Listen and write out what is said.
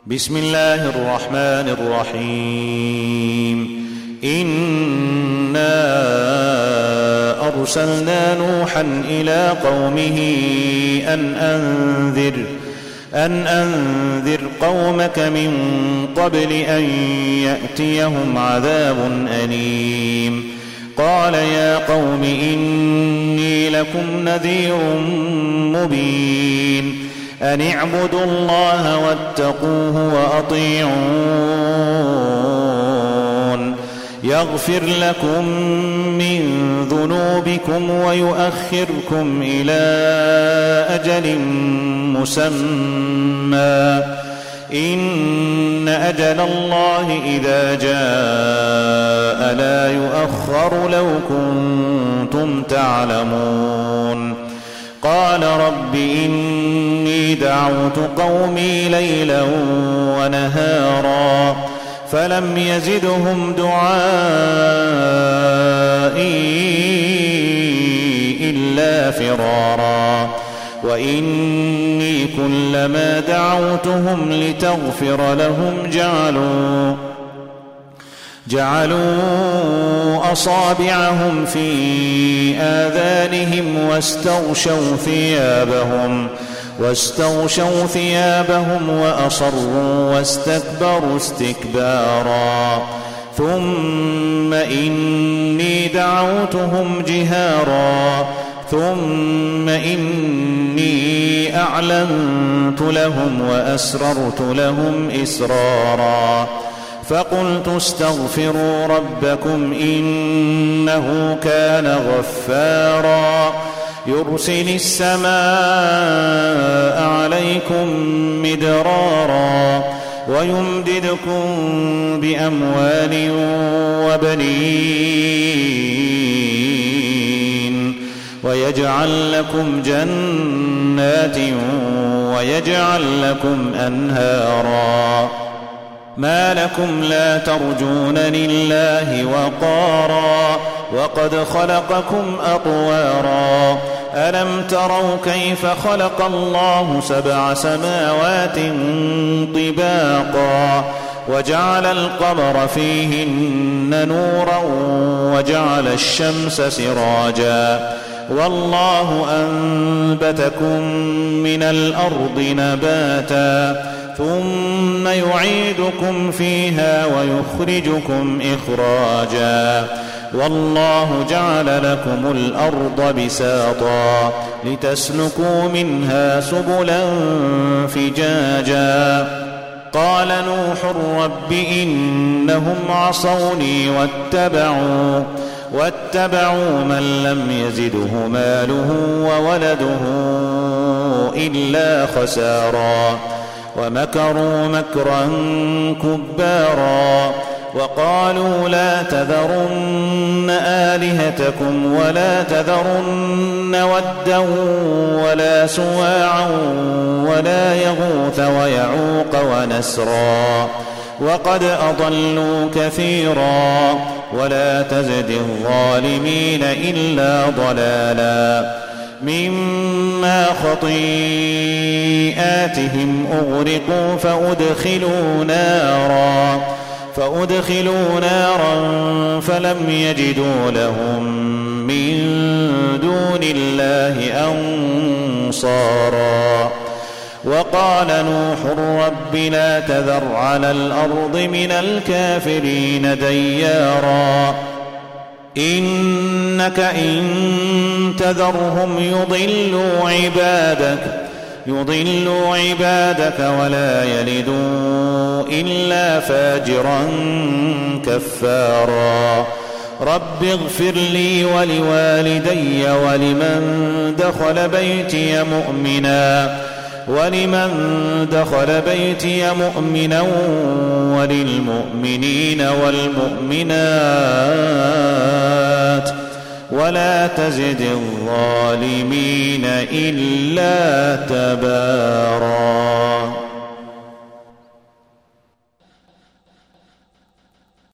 بسم الله الرحمن الرحيم إنا أرسلنا نوحا إلى قومه أن أنذر قومك من قبل أن يأتيهم عذاب أليم قال يا قوم إني لكم نذير مبين أن اعبدوا الله واتقوه وأطيعون يغفر لكم من ذنوبكم ويؤخركم إلى أجل مسمى إن أجل الله إذا جاء لا يؤخر لو كنتم تعلمون قال رب إني دعوت قومي ليلا ونهارا فلم يزدهم دعائي إلا فرارا وإني كلما دعوتهم لتغفر لهم جعلوا أصابعهم في آذانهم واستغشوا ثيابهم وأصروا واستكبروا استكبارا ثم إني دعوتهم جهارا ثم إني أعلنت لهم وأسررت لهم إسرارا فقلت استغفروا ربكم إنه كان غفارا يرسل السماء عليكم مدرارا ويمددكم بأموال وبنين ويجعل لكم جنات ويجعل لكم أنهارا ما لكم لا ترجون لله وقارا وقد خلقكم أطوارا ألم تروا كيف خلق الله 7 سماوات طباقا وجعل القمر فيهن نورا وجعل الشمس سراجا والله أنبتكم من الأرض نباتا ثم يعيدكم فيها ويخرجكم إخراجا والله جعل لكم الأرض بساطا لتسلكوا منها سبلا فجاجا قال نوح رب إنهم عصوني واتبعوا من لم يزده ماله وولده إلا خسارا ومكروا مكرا كبارا وقالوا لا تذرن آلهتكم ولا تذرن ودا ولا سواعا ولا يغوث ويعوق ونسرا وقد أضلوا كثيرا ولا تزد الظالمين إلا ضلالا مما خطيئاتهم أغرقوا فأدخلوا نارا فلم يجدوا لهم من دون الله أنصارا وقال نوح رب لا تذر على الأرض من الكافرين ديارا إنك إن تذرهم يضلوا عبادك ولا يلدوا إلا فاجرا كفارا رب اغفر لي ولوالدي ولمن دخل بيتي مؤمنا وللمؤمنين والمؤمنات ولا تزد الظالمين إلا تبارا.